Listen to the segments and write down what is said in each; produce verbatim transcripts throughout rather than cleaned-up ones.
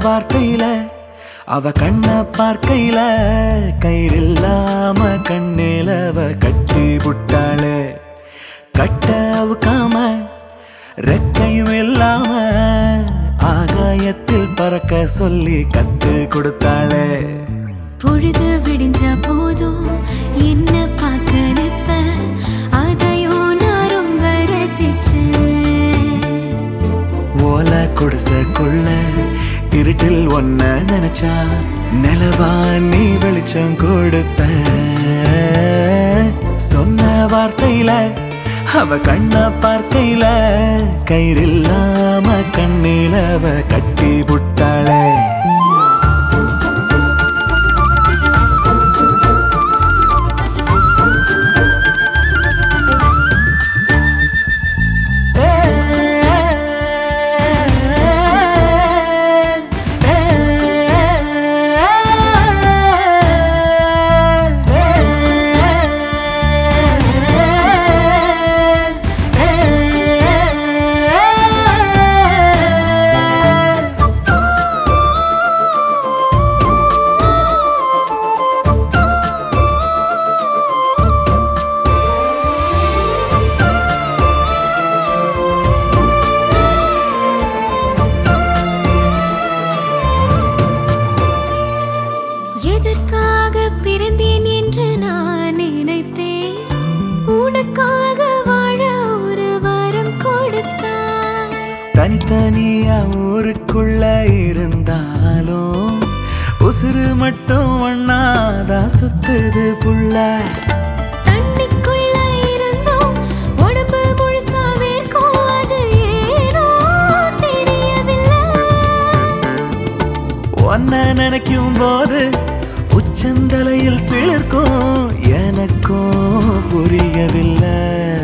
வார்த்தையில அவ கண்ண பார்க்கையில கயிறில்லாம கண்ணேலவ கட்டி புட்டாளே. கட்ட அவுக்காம ரெக்கையும் இல்லாம ஆகாயத்தில் பறக்க சொல்லி கத்து கொடுத்தாளே. பொழுது விடிஞ்சா போதும் என்ன பார்க்க நிப்ப, அதையும் நான் ரொம்ப ரசிச்சேன். ஓலை குடிசைக்குள்ள இருட்டில் ஒன்ன நினைச்சா நிலவா நீ வெளிச்சம் கொடுத்த. சொன்ன வார்த்தையில அவ கண்ண பார்க்கையில கயிறில்லாம கண்ணிலவ கட்டி புட்டாளே. எதற்காக பிறந்தேன் என்று நான் நினைத்தேன், உனக்காக வாழ ஒரு வரம் கொடுத்தாய். தனித்தனியா ஊருக்குள்ள இருந்தாலும் உசுறு மட்டும் ஒண்ணாதான் சுத்துது புள்ள. தண்ணிக்குள்ள இருந்தோம் உடம்பு முழுசா வேர்க்கும், அது ஏனோ தெரியவில்லை. ஒன்ன நினைக்கும் போது உச்சந்தலையில் சிலிர்க்கும், எனக்கும் புரியவில்லை.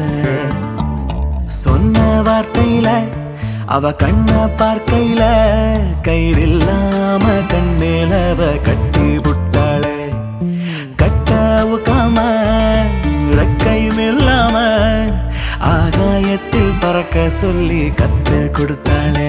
சொன்ன வார்த்தையில அவ கண்ண பார்க்கையில கயிறில்லாம கண்ணேலவ கட்டி புட்டாளே. கட்ட உக்காம ரெக்கையும் இல்லாம ஆகாயத்தில் பறக்க சொல்லி கத்து கொடுத்தாளே.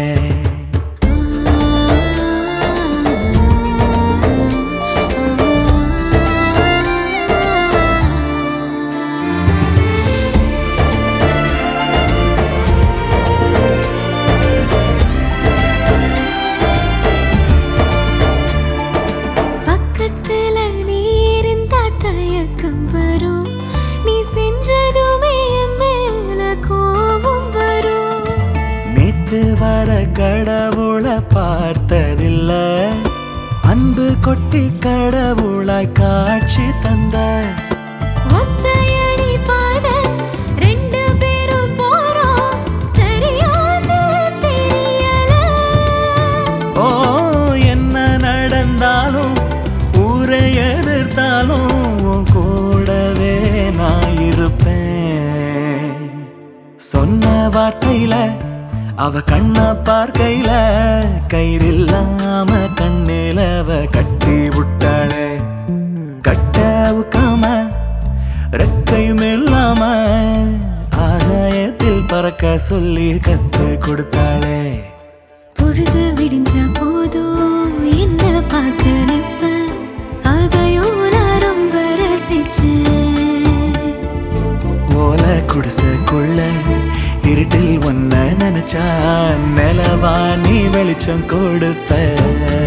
வர கடவுளை பார்த்ததில்ல, அன்பு கொட்டி கடவுளாய் காட்சி தந்த. ஒத்தையடி பாத ரெண்டு பேரும் போறோம், சரியான தெரியல. ஓ என்ன நடந்தாலும் ஊரை எதிர்த்தாலும் உன் கூடவே நான் இருப்பேன். சொன்ன வார்த்தையில அவ கண்ண பார்க்கையில கயிறில்லாம கண்ணிலவ கட்டி விட்டாளே. கட்ட உக்காம ரெக்கையும் இல்லாம ஆகாயத்தில் பறக்க சொல்லி கத்து கொடுத்தாளே. பொழுது விடிஞ்சா போதும் என்ன பார்க்க நிப்ப, அதையும் நான் ரொம்ப ரசிச்சேன். ஓலை குடிசைக்குள்ள இருட்டில் ஒன்ன நினைச்சா நிலவா நீ வெளிச்சம் கொடுத்த.